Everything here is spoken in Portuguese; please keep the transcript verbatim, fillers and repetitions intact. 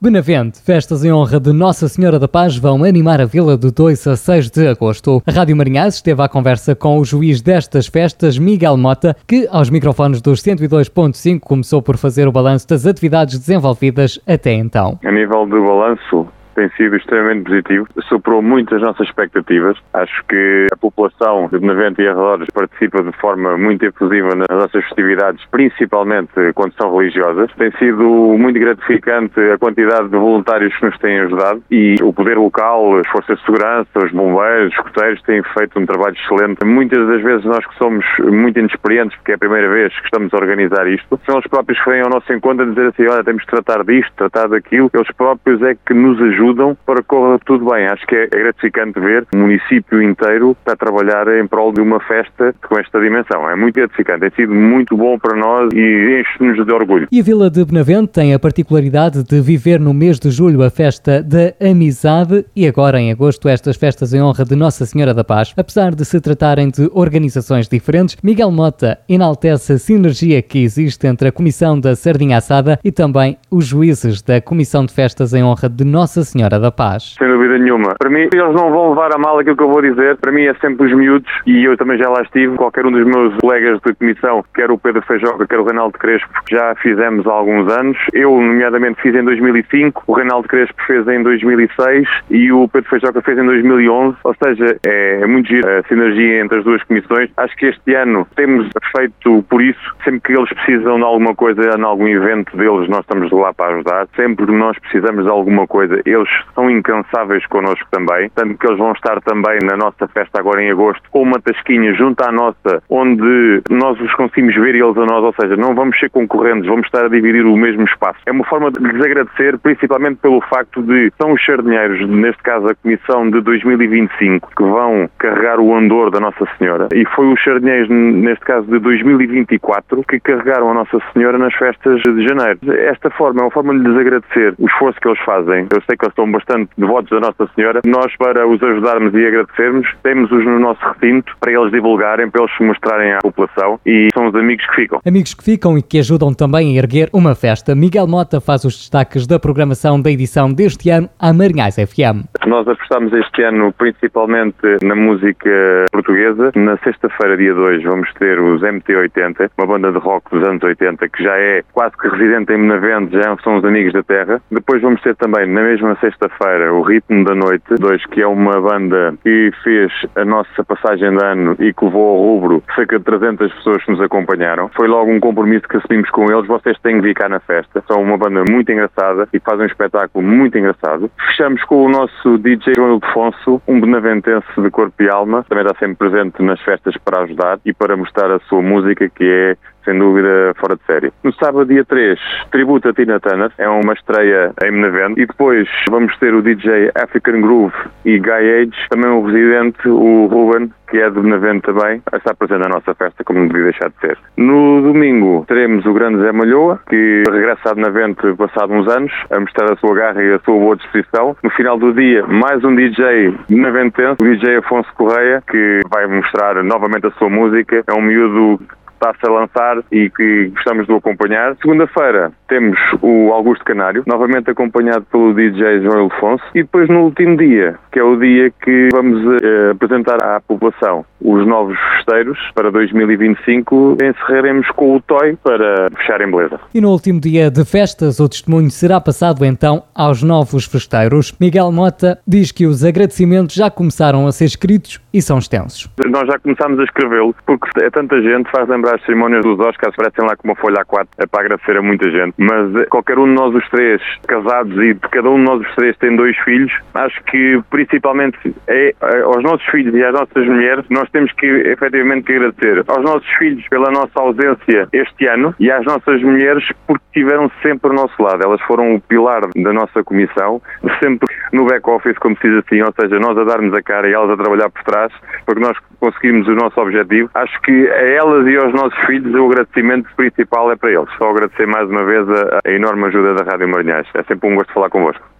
Benavente, festas em honra de Nossa Senhora da Paz vão animar a vila de dois a seis de agosto. A Rádio Marinhais esteve à conversa com o juiz destas festas, Miguel Mota, que aos microfones dos cento e dois ponto cinco começou por fazer o balanço das atividades desenvolvidas até então. A nível do balanço, tem sido extremamente positivo, superou muito as nossas expectativas. Acho que a população de Benavente e arredores participa de forma muito efusiva nas nossas festividades, principalmente quando são religiosas. Tem sido muito gratificante a quantidade de voluntários que nos têm ajudado e o poder local, as forças de segurança, os bombeiros, os escoteiros têm feito um trabalho excelente. Muitas das vezes nós que somos muito inexperientes, porque é a primeira vez que estamos a organizar isto, são eles próprios que vêm ao nosso encontro a dizer assim, olha, temos de tratar disto, tratar daquilo. Eles próprios é que nos ajudam ajudam para que corra tudo bem. Acho que é gratificante ver o município inteiro a trabalhar em prol de uma festa com esta dimensão. É muito gratificante, tem sido muito bom para nós e enche-nos de orgulho. E a Vila de Benavente tem a particularidade de viver no mês de julho a festa da amizade e agora em agosto estas festas em honra de Nossa Senhora da Paz. Apesar de se tratarem de organizações diferentes, Miguel Mota enaltece a sinergia que existe entre a Comissão da Sardinha Assada e também os juízes da Comissão de Festas em honra de Nossa Senhora da Paz. Sem dúvida nenhuma. Para mim, eles não vão levar a mal aquilo que eu vou dizer. Para mim é sempre os miúdos e eu também já lá estive. Qualquer um dos meus colegas de comissão, quer o Pedro Feijoca, quer o Reinaldo Crespo, já fizemos há alguns anos. Eu, nomeadamente, fiz em dois mil e cinco, o Reinaldo Crespo fez em dois mil e seis e o Pedro Feijoca fez em dois mil e onze. Ou seja, é, é muito giro a sinergia entre as duas comissões. Acho que este ano temos feito por isso. Sempre que eles precisam de alguma coisa, em algum evento deles, nós estamos lá para ajudar. Sempre que nós precisamos de alguma coisa, eles são incansáveis connosco também, tanto que eles vão estar também na nossa festa agora em agosto com uma tasquinha junto à nossa, onde nós os conseguimos ver e eles a nós, ou seja, não vamos ser concorrentes, vamos estar a dividir o mesmo espaço. É uma forma de lhes agradecer, principalmente pelo facto de são os sardinheiros, neste caso a comissão de dois mil e vinte e cinco, que vão carregar o andor da Nossa Senhora, e foi os sardinheiros, neste caso de dois mil e vinte e quatro, que carregaram a Nossa Senhora nas festas de janeiro. Esta forma é uma forma de lhes agradecer o esforço que eles fazem. Eu sei que eles estão bastante devotos da Nossa Senhora. Nós, para os ajudarmos e agradecermos, temos-os no nosso recinto para eles divulgarem, para eles se mostrarem à população e são os amigos que ficam. Amigos que ficam e que ajudam também a erguer uma festa. Miguel Mota faz os destaques da programação da edição deste ano à Marinhais F M. Nós apostamos este ano principalmente na música portuguesa. Na sexta-feira, dia dois, vamos ter os M T oitenta, uma banda de rock dos anos oitenta que já é quase que residente em Benavente, já são os amigos da terra. Depois vamos ter também, na mesma sexta-feira, o Ritmo da Noite dois, que é uma banda que fez a nossa passagem de ano e que levou ao rubro cerca de trezentas pessoas que nos acompanharam. Foi logo um compromisso que assumimos com eles. Vocês têm que vir cá na festa. São uma banda muito engraçada e fazem um espetáculo muito engraçado. Fechamos com o nosso D J João Ildefonso, um benaventense de corpo e alma. Também está sempre presente nas festas para ajudar e para mostrar a sua música, que é sem dúvida fora de série. No sábado, dia três, tributo a Tina Turner, é uma estreia em Benavente, e depois vamos ter o D J African Groove e Guy Age, também o residente, o Ruben, que é de Benavente também, está presente na nossa festa, como não devia deixar de ser. No domingo teremos o grande Zé Malhoa, que regressa a Benavente passado uns anos, a mostrar a sua garra e a sua boa disposição. No final do dia, mais um D J benaventense, o D J Afonso Correia, que vai mostrar novamente a sua música. É um miúdo está-se a lançar e que gostamos de o acompanhar. Segunda-feira temos o Augusto Canário, novamente acompanhado pelo D J João Ildefonso, e depois no último dia, que é o dia que vamos uh, apresentar à população os novos festeiros para dois mil e vinte e cinco, encerraremos com o Toy para fechar em beleza. E no último dia de festas, o testemunho será passado então aos novos festeiros. Miguel Mota diz que os agradecimentos já começaram a ser escritos e são extensos. Nós já começámos a escrevê-lo, porque é tanta gente, faz lembrar as cerimónias dos Oscars, parecem lá com uma folha A quatro, é para agradecer a muita gente, mas qualquer um de nós os três casados e de cada um de nós os três tem dois filhos, acho que principalmente é, é aos nossos filhos e às nossas mulheres, nós temos que efetivamente que agradecer aos nossos filhos pela nossa ausência este ano e às nossas mulheres porque estiveram sempre ao nosso lado. Elas foram o pilar da nossa comissão, sempre no back-office, como se diz assim, ou seja, nós a darmos a cara e elas a trabalhar por trás, para que nós conseguimos o nosso objetivo. Acho que a elas e aos nossos filhos o agradecimento principal é para eles. Só agradecer mais uma vez a, a enorme ajuda da Rádio Marinhais. É sempre um gosto falar convosco.